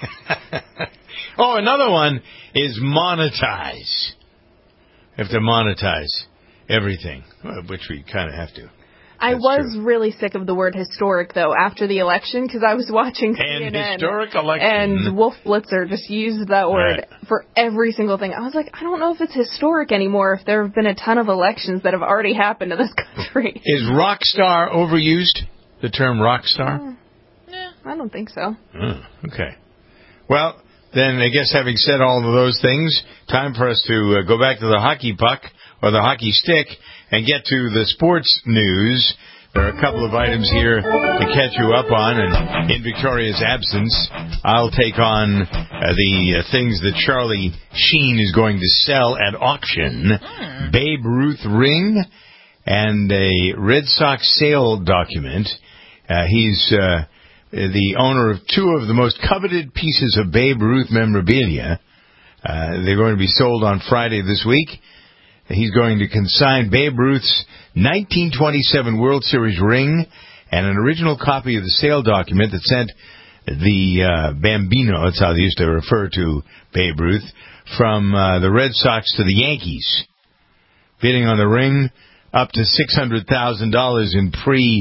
[SPEAKER 2] Oh, another one is monetize. You have to monetize everything, which we kind of have to.
[SPEAKER 11] I was really sick of the word historic, though, after the election, because I was watching CNN.
[SPEAKER 2] And historic election.
[SPEAKER 11] And Wolf Blitzer just used that word for every single thing. I was like, I don't know if it's historic anymore, if there have been a ton of elections that have already happened in this country.
[SPEAKER 2] Is rock star overused? The term rock star?
[SPEAKER 11] Yeah, I don't think so.
[SPEAKER 2] Okay. Well, then I guess having said all of those things, time for us to go back to the hockey puck or the hockey stick and get to the sports news. There are a couple of items here to catch you up on, and in Victoria's absence, I'll take on the things that Charlie Sheen is going to sell at auction. Babe Ruth ring and a Red Sox sale document. He's the owner of two of the most coveted pieces of Babe Ruth memorabilia. They're going to be sold on Friday this week. He's going to consign Babe Ruth's 1927 World Series ring and an original copy of the sale document that sent the Bambino, that's how they used to refer to Babe Ruth, from the Red Sox to the Yankees. Bidding on the ring up to $600,000 in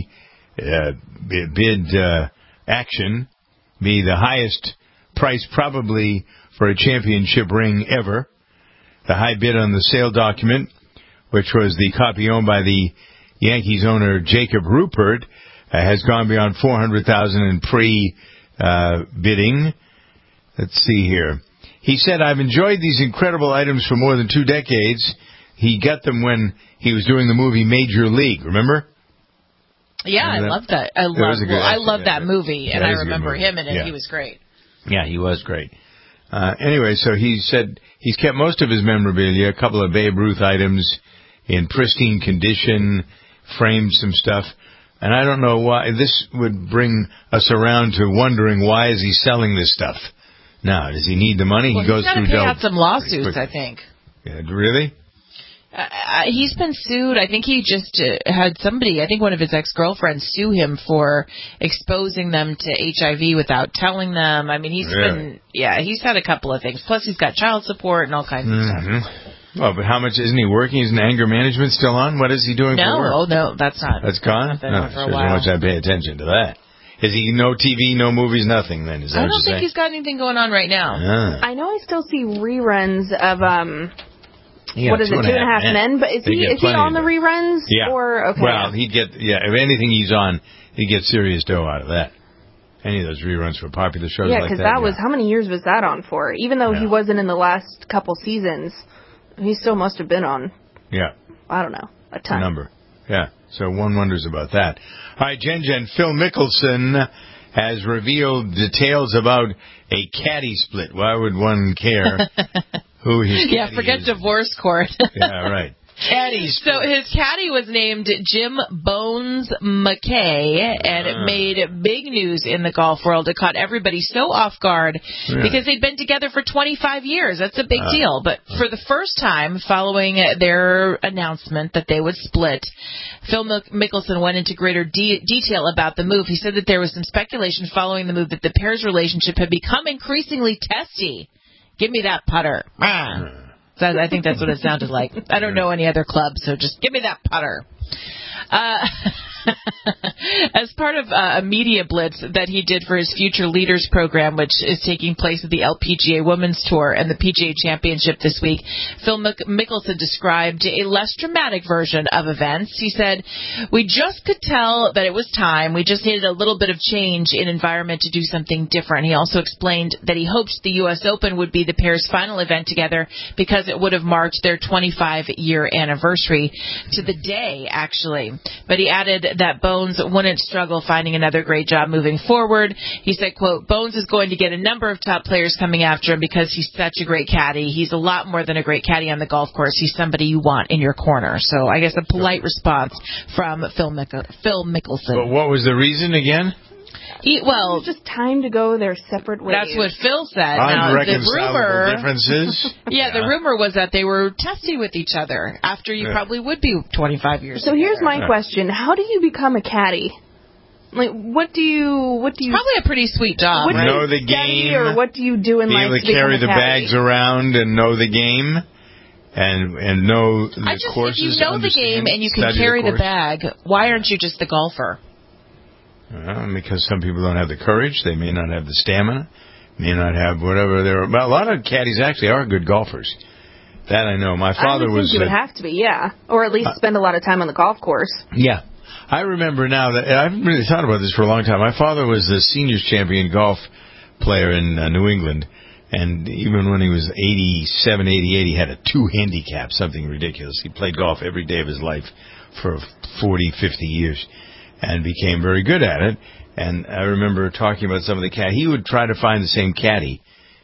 [SPEAKER 2] pre-bid action. Be the highest price probably for a championship ring ever. The high bid on the sale document, which was the copy owned by the Yankees owner Jacob Ruppert, has gone beyond $400,000 in pre-bidding. Let's see here. He said, "I've enjoyed these incredible items for more than 2 decades." He got them when he was doing the movie Major League. Remember?
[SPEAKER 3] Yeah, I love that. I love that movie, and I remember him in it.
[SPEAKER 2] Yeah.
[SPEAKER 3] He was great.
[SPEAKER 2] Yeah, he was great. Anyway, so he said he's kept most of his memorabilia, a couple of Babe Ruth items in pristine condition, framed some stuff. And I don't know why. This would bring us around to wondering, why is he selling this stuff now? Does he need the money?
[SPEAKER 3] Well,
[SPEAKER 2] he goes
[SPEAKER 3] he's got to pay out some lawsuits, I think.
[SPEAKER 2] Yeah, really?
[SPEAKER 3] He's been sued. I think he just had somebody, I think one of his ex-girlfriends, sue him for exposing them to HIV without telling them. I mean, he's he's had a couple of things. Plus, he's got child support and all kinds of stuff.
[SPEAKER 2] Well, but how much isn't he working? Isn't anger management still on? What is he doing for work?
[SPEAKER 3] No, that's not.
[SPEAKER 2] That's gone? No, so much I pay attention to that. Is he no TV, no movies, nothing then? Is that
[SPEAKER 3] I don't think he's got anything going on right now.
[SPEAKER 11] I know I still see reruns of what is it, 2.5 Men? But is he on the reruns?
[SPEAKER 2] Yeah.
[SPEAKER 11] Or, okay.
[SPEAKER 2] Well, if anything he's on, he gets serious dough out of that. Any of those reruns for popular shows like that.
[SPEAKER 11] Yeah, because that was, how many years was that on for? Even though he wasn't in the last couple seasons, he still must have been on.
[SPEAKER 2] Yeah.
[SPEAKER 11] I don't know, a ton.
[SPEAKER 2] A number. Yeah. So one wonders about that. All right, Jen, Phil Mickelson has revealed details about a caddy split. Why would one care who his caddy is?
[SPEAKER 3] Forget divorce court.
[SPEAKER 2] Yeah, right. Caddy split.
[SPEAKER 3] So his caddy was named Jim Bones McKay, and it made big news in the golf world. It caught everybody so off guard because they'd been together for 25 years. That's a big deal. But for the first time following their announcement that they would split, Phil Mickelson went into greater detail about the move. He said that there was some speculation following the move that the pair's relationship had become increasingly testy. Give me that putter. I think that's what it sounded like. I don't know any other club, so just give me that putter. As part of a media blitz that he did for his Future Leaders program, which is taking place at the LPGA Women's Tour and the PGA Championship this week, Phil Mickelson described a less dramatic version of events. He said, "We just could tell that it was time. We just needed a little bit of change in environment to do something different." He also explained that he hoped the U.S. Open would be the pair's final event together because it would have marked their 25-year anniversary to the day, actually. But he added that Bones wouldn't struggle finding another great job moving forward. He said, quote, "Bones is going to get a number of top players coming after him because he's such a great caddy. He's a lot more than a great caddy on the golf course. He's somebody you want in your corner." So I guess a polite response from Phil Mickelson.
[SPEAKER 2] But what was the reason again?
[SPEAKER 11] It's just time to go their separate ways.
[SPEAKER 3] That's what Phil said.
[SPEAKER 2] Unreconcilable differences.
[SPEAKER 3] Yeah, the rumor was that they were testy with each other after you probably would be 25 years
[SPEAKER 11] So
[SPEAKER 3] ago.
[SPEAKER 11] here's my question. How do you become a caddy? Like, what do you...
[SPEAKER 3] It's probably a pretty sweet job,
[SPEAKER 11] what
[SPEAKER 3] right?
[SPEAKER 11] do you
[SPEAKER 2] Know the
[SPEAKER 11] study,
[SPEAKER 2] game.
[SPEAKER 11] Or what do you do in life
[SPEAKER 2] to
[SPEAKER 11] become
[SPEAKER 2] carry
[SPEAKER 11] a
[SPEAKER 2] the
[SPEAKER 11] caddy?
[SPEAKER 2] bags around and know the game and know the courses.
[SPEAKER 3] If you know the game and you can carry the bag, why aren't you just the golfer?
[SPEAKER 2] Because some people don't have the courage. They may not have the stamina. May not have whatever. But a lot of caddies actually are good golfers. That I know. My father was.
[SPEAKER 11] You would have to be, yeah. Or at least spend a lot of time on the golf course.
[SPEAKER 2] Yeah. I remember now that I haven't really thought about this for a long time. My father was the seniors champion golf player in New England. And even when he was 87, 88, he had a 2 handicap, something ridiculous. He played golf every day of his life for 40, 50 years. And became very good at it. And I remember talking about some of the caddies. He would try to find the same caddy,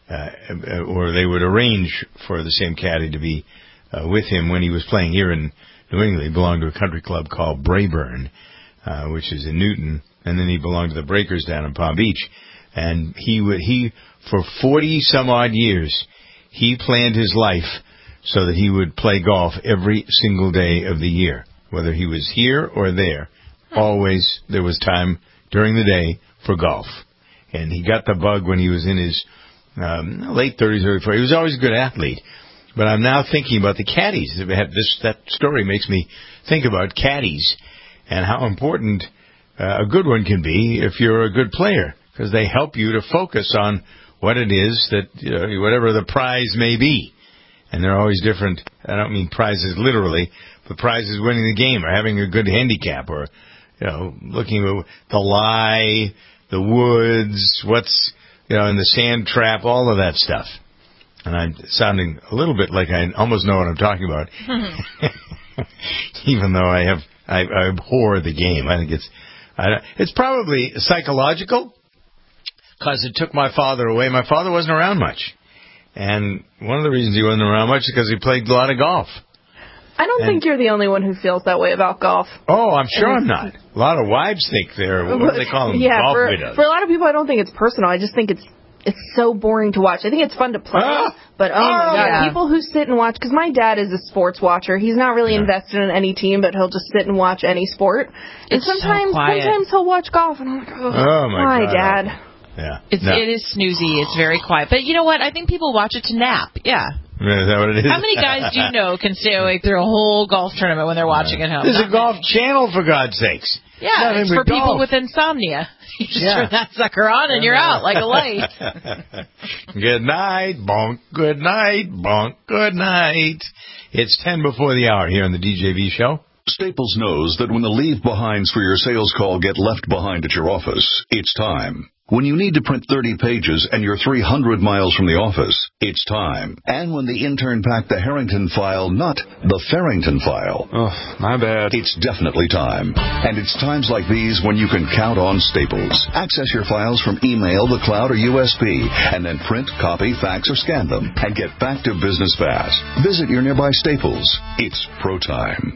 [SPEAKER 2] or they would arrange for the same caddy to be with him when he was playing here in New England. He belonged to a country club called Brayburn, which is in Newton, and then he belonged to the Breakers down in Palm Beach. And he for 40 some odd years, he planned his life so that he would play golf every single day of the year, whether he was here or there. Always there was time during the day for golf. And he got the bug when he was in his late 30s, early 40s. He was always a good athlete. But I'm now thinking about the caddies. That story makes me think about caddies and how important a good one can be if you're a good player, because they help you to focus on what it is that, whatever the prize may be. And they're always different. I don't mean prizes literally, but prizes winning the game or having a good handicap or looking at the lie, the woods, what's, in the sand trap, all of that stuff. And I'm sounding a little bit like I almost know what I'm talking about. Even though I abhor the game. I think it's probably psychological because it took my father away. My father wasn't around much. And one of the reasons he wasn't around much is because he played a lot of golf.
[SPEAKER 11] I don't think you're the only one who feels that way about golf.
[SPEAKER 2] Oh, I'm sure I'm not. A lot of wives think they're, what do they call them, golf widows.
[SPEAKER 11] For a lot of people, I don't think it's personal. I just think it's so boring to watch. I think it's fun to play, but my God, people who sit and watch, because my dad is a sports watcher. He's not really invested in any team, but he'll just sit and watch any sport. And sometimes he'll watch golf, and I'm like, why, Dad?
[SPEAKER 2] Yeah.
[SPEAKER 3] It is snoozy. It's very quiet. But you know what? I think people watch it to nap. Yeah.
[SPEAKER 2] Is that what it is?
[SPEAKER 3] How many guys do you know can stay awake through a whole golf tournament when they're watching at home?
[SPEAKER 2] There's a golf channel, for God's sakes.
[SPEAKER 3] Yeah, it's for people with insomnia. You just turn that sucker on and you're out like a light.
[SPEAKER 2] Good night, bonk. Good night, bonk. Good night. It's 10 before the hour here on the DJV show.
[SPEAKER 7] Staples knows that when the leave-behinds for your sales call get left behind at your office, it's time. When you need to print 30 pages and you're 300 miles from the office, it's time. And when the intern packed the Harrington file, not the Farrington file.
[SPEAKER 5] Oh, my bad.
[SPEAKER 7] It's definitely time. And it's times like these when you can count on Staples. Access your files from email, the cloud, or USB, and then print, copy, fax, or scan them, and get back to business fast. Visit your nearby Staples. It's pro time.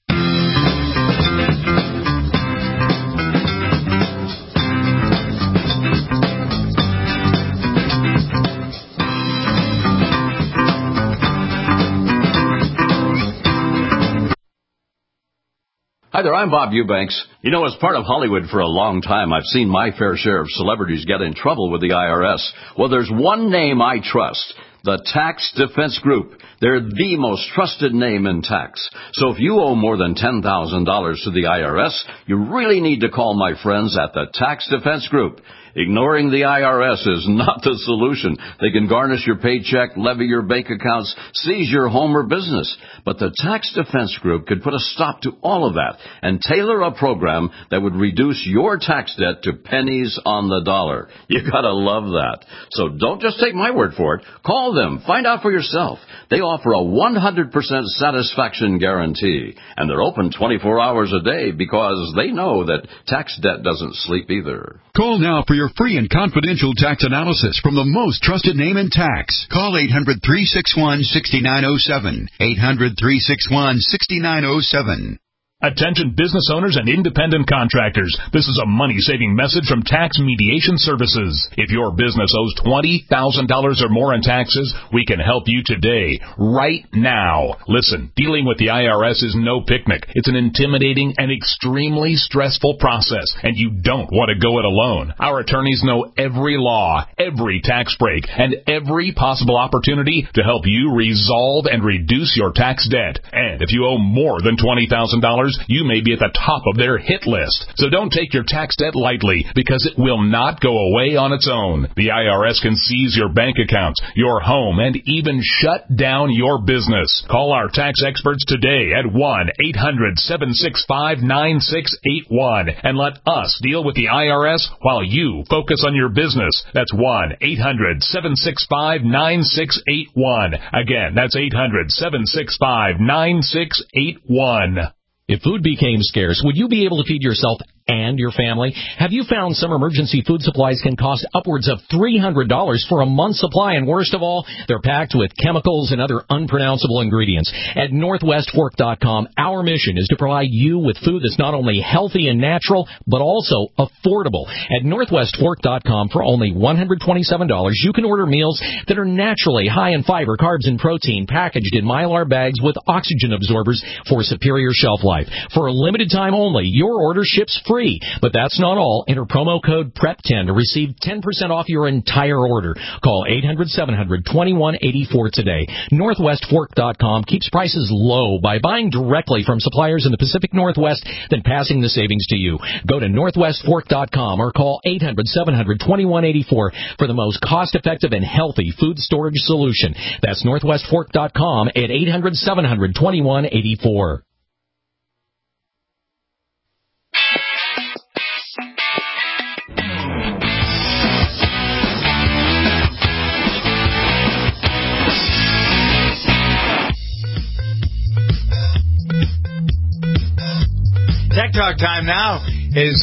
[SPEAKER 19] Hi there, I'm Bob Eubanks. As part of Hollywood for a long time, I've seen my fair share of celebrities get in trouble with the IRS. Well, there's one name I trust. The Tax Defense Group. They're the most trusted name in tax. So if you owe more than $10,000 to the IRS, you really need to call my friends at the Tax Defense Group. Ignoring the IRS is not the solution. They can garnish your paycheck, levy your bank accounts, seize your home or business. But the Tax Defense Group could put a stop to all of that and tailor a program that would reduce your tax debt to pennies on the dollar. You gotta love that. So don't just take my word for it. Call them. Find out for yourself. They offer a 100% satisfaction guarantee. And they're open 24 hours a day because they know that tax debt doesn't sleep either.
[SPEAKER 20] Call now for your free and confidential tax analysis from the most trusted name in tax. Call 800-361-6907. 800-361-6907.
[SPEAKER 21] Attention business owners and independent contractors. This is a money-saving message from Tax Mediation Services. If your business owes $20,000 or more in taxes, we can help you today, right now. Listen, dealing with the IRS is no picnic. It's an intimidating and extremely stressful process, and you don't want to go it alone. Our attorneys know every law, every tax break, and every possible opportunity to help you resolve and reduce your tax debt. And if you owe more than $20,000, you may be at the top of their hit list. So don't take your tax debt lightly, because it will not go away on its own. The IRS can seize your bank accounts, your home, and even shut down your business. Call our tax experts today at 1-800-765-9681 and let us deal with the IRS while you focus on your business. That's 1-800-765-9681. Again, that's 800-765-9681.
[SPEAKER 22] If food became scarce, would you be able to feed yourself and your family? Have you found some emergency food supplies can cost upwards of $300 for a month's supply? And worst of all, they're packed with chemicals and other unpronounceable ingredients. At NorthwestFork.com, our mission is to provide you with food that's not only healthy and natural, but also affordable. At NorthwestFork.com, for only $127, you can order meals that are naturally high in fiber, carbs, and protein, packaged in Mylar bags with oxygen absorbers for superior shelf life. For a limited time only, your order ships free. But that's not all. Enter promo code PREP10 to receive 10% off your entire order. Call 800-700-2184 today. NorthwestFork.com keeps prices low by buying directly from suppliers in the Pacific Northwest, then passing the savings to you. Go to NorthwestFork.com or call 800-700-2184 for the most cost-effective and healthy food storage solution. That's NorthwestFork.com at 800-700-2184.
[SPEAKER 2] Tech Talk time now is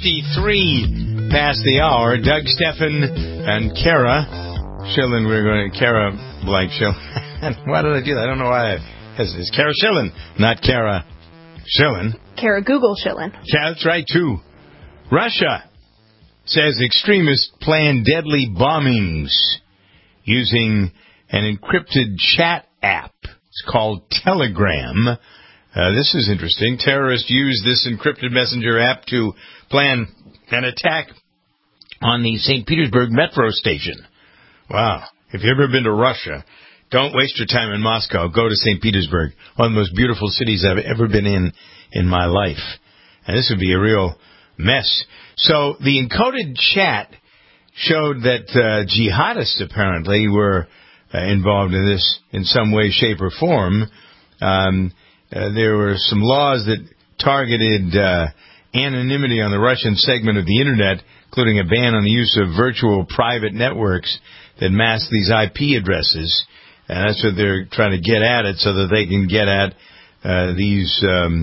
[SPEAKER 2] 53 past the hour. Doug Stephan and Kara Schillen. We're going to Kara blank Schillen. Why did I do that? I don't know why. It's Kara Schillen, not Kara Schillen.
[SPEAKER 11] Kara Google Schillen.
[SPEAKER 2] Yeah, that's right, too. Russia says extremists plan deadly bombings using an encrypted chat app. It's called Telegram. This is interesting. Terrorists use this encrypted messenger app to plan an attack on the St. Petersburg metro station. Wow. If you've ever been to Russia, don't waste your time in Moscow. Go to St. Petersburg, one of the most beautiful cities I've ever been in my life. And this would be a real mess. So the encoded chat showed that jihadists apparently were involved in this in some way, shape, or form. There were some laws that targeted anonymity on the Russian segment of the Internet, including a ban on the use of virtual private networks that mask these IP addresses. And that's what they're trying to get at it, so that they can get at these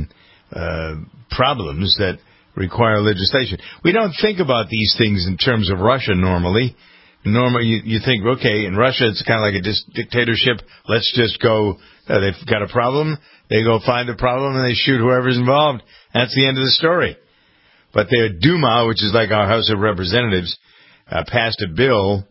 [SPEAKER 2] problems that require legislation. We don't think about these things in terms of Russia normally. Normally, you think, okay, in Russia it's kind of like a dictatorship. Let's just go. They've got a problem. They go find the problem and they shoot whoever's involved. That's the end of the story. But their Duma, which is like our House of Representatives, passed a bill,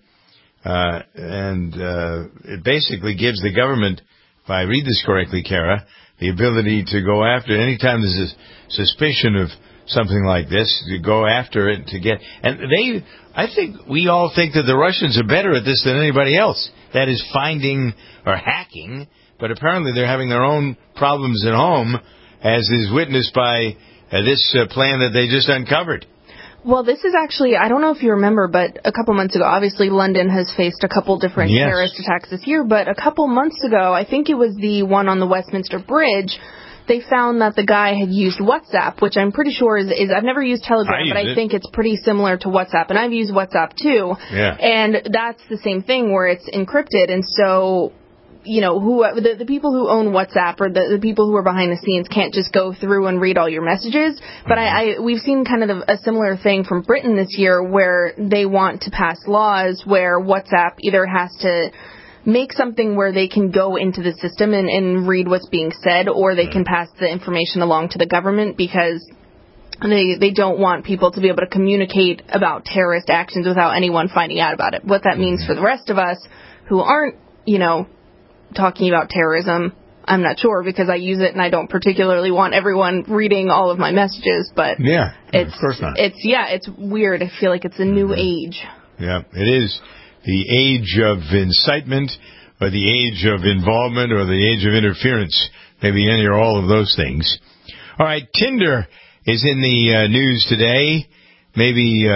[SPEAKER 2] and it basically gives the government, if I read this correctly, Kara, the ability to go after any time there's a suspicion of something like this, to go after it, to get... And I think we all think that the Russians are better at this than anybody else. That is finding or hacking, but apparently they're having their own problems at home, as is witnessed by this plan that they just uncovered.
[SPEAKER 11] Well, this is actually, I don't know if you remember, but a couple months ago, obviously London has faced a couple different terrorist attacks this year, but a couple months ago, I think it was the one on the Westminster Bridge, they found that the guy had used WhatsApp, which I'm pretty sure is I've never used Telegram, but I think it's pretty similar to WhatsApp, and I've used WhatsApp too.
[SPEAKER 2] Yeah.
[SPEAKER 11] And that's the same thing where it's encrypted, and so, you know, the people who own WhatsApp or the people who are behind the scenes can't just go through and read all your messages. But we've seen kind of a similar thing from Britain this year where they want to pass laws where WhatsApp either has to make something where they can go into the system and read what's being said, or they can pass the information along to the government, because they don't want people to be able to communicate about terrorist actions without anyone finding out about it. What that means for the rest of us who aren't, you know, talking about terrorism, I'm not sure, because I use it and I don't particularly want everyone reading all of my messages, but
[SPEAKER 2] of course not.
[SPEAKER 11] It's weird. I feel like it's a new age.
[SPEAKER 2] Yeah, it is. The age of incitement, or the age of involvement, or the age of interference. Maybe any or all of those things. All right, Tinder is in the news today. Maybe,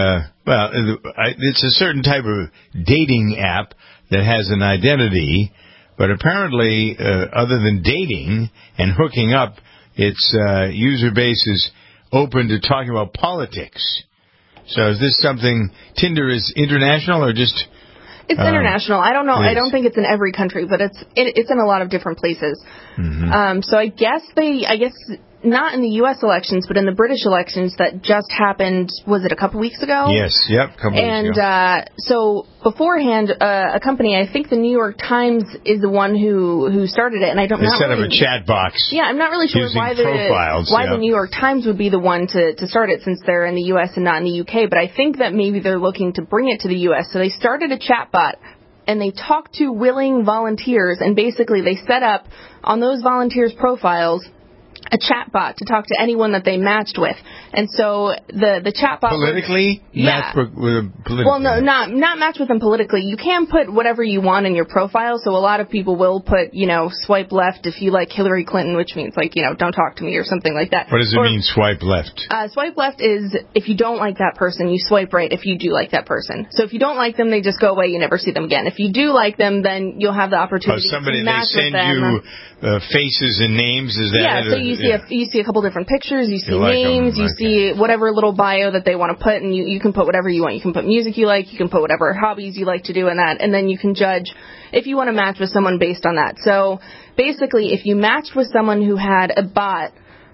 [SPEAKER 2] it's a certain type of dating app that has an identity, but apparently, other than dating and hooking up, its user base is open to talking about politics. So is this something, Tinder is international or just...
[SPEAKER 11] It's international. I don't know. I don't think it's in every country, but it's in a lot of different places.
[SPEAKER 2] Mm-hmm.
[SPEAKER 11] So I guess not in the U.S. elections, but in the British elections that just happened, was it a couple weeks ago?
[SPEAKER 2] Yes, a couple weeks ago.
[SPEAKER 11] And so beforehand, a company, I think the New York Times is the one who started it, and I don't know.
[SPEAKER 2] They set up a chat box.
[SPEAKER 11] Yeah, I'm not really sure why the New York Times would be the one to start it, since they're in the U.S. and not in the U.K., but I think that maybe they're looking to bring it to the U.S., so they started a chat bot, and they talked to willing volunteers, and basically they set up on those volunteers' profiles a chat bot to talk to anyone that they matched with. And so the chat bot
[SPEAKER 2] politically?
[SPEAKER 11] Yeah.
[SPEAKER 2] Politically.
[SPEAKER 11] Well, no, not match with them politically. You can put whatever you want in your profile, so a lot of people will put, you know, swipe left if you like Hillary Clinton, which means, like, you know, don't talk to me or something like that.
[SPEAKER 2] What does it mean, swipe left?
[SPEAKER 11] Swipe left is if you don't like that person, you swipe right if you do like that person. So if you don't like them, they just go away, you never see them again. If you do like them, then you'll have the opportunity to match with them.
[SPEAKER 2] They send you faces and names, is that
[SPEAKER 11] it? Yeah, so you see a couple different pictures, you see names, you see whatever little bio that they want to put, and you can put whatever you want. You can put music you like, you can put whatever hobbies you like to do in that, and then you can judge if you want to match with someone based on that. So basically, if you matched with someone who had a bot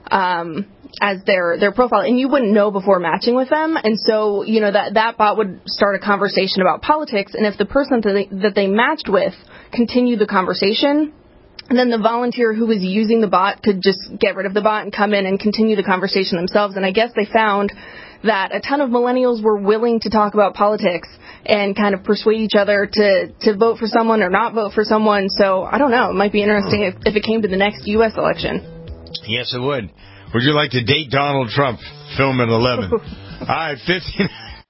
[SPEAKER 11] as their profile, and you wouldn't know before matching with them, and so, you know, that bot would start a conversation about politics, and if the person that they matched with continued the conversation, and then the volunteer who was using the bot could just get rid of the bot and come in and continue the conversation themselves. And I guess they found that a ton of millennials were willing to talk about politics and kind of persuade each other to vote for someone or not vote for someone. So I don't know. It might be interesting if it came to the next U.S. election.
[SPEAKER 2] Yes, it would. Would you like to date Donald Trump? Film at 11. All right, 15.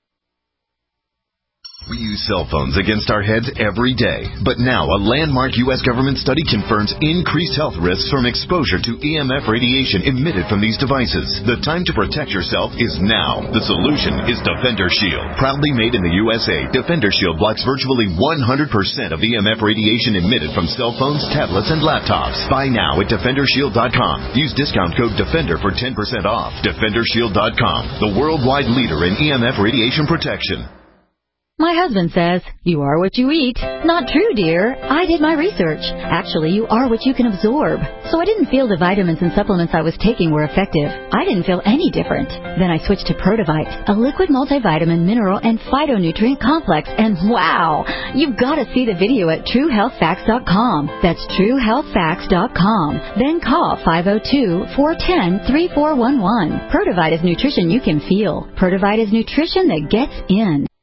[SPEAKER 1] We use cell phones against our heads every day. But now, a landmark U.S. government study confirms increased health risks from exposure to EMF radiation emitted from these devices. The time to protect yourself is now. The solution is Defender Shield. Proudly made in the USA, Defender Shield blocks virtually 100% of EMF radiation emitted from cell phones, tablets, and laptops. Buy now at DefenderShield.com. Use discount code DEFENDER for 10% off. DefenderShield.com, the worldwide leader in EMF radiation protection.
[SPEAKER 6] My husband says, "You are what you eat." Not true, dear. I did my research. Actually, you are what you can absorb. So I didn't feel the vitamins and supplements I was taking were effective. I didn't feel any different. Then I switched to Protivite, a liquid multivitamin, mineral, and phytonutrient complex. And wow, you've got to see the video at TrueHealthFacts.com. That's TrueHealthFacts.com. Then call 502-410-3411. Protivite is nutrition you can feel. Protivite is nutrition that gets in.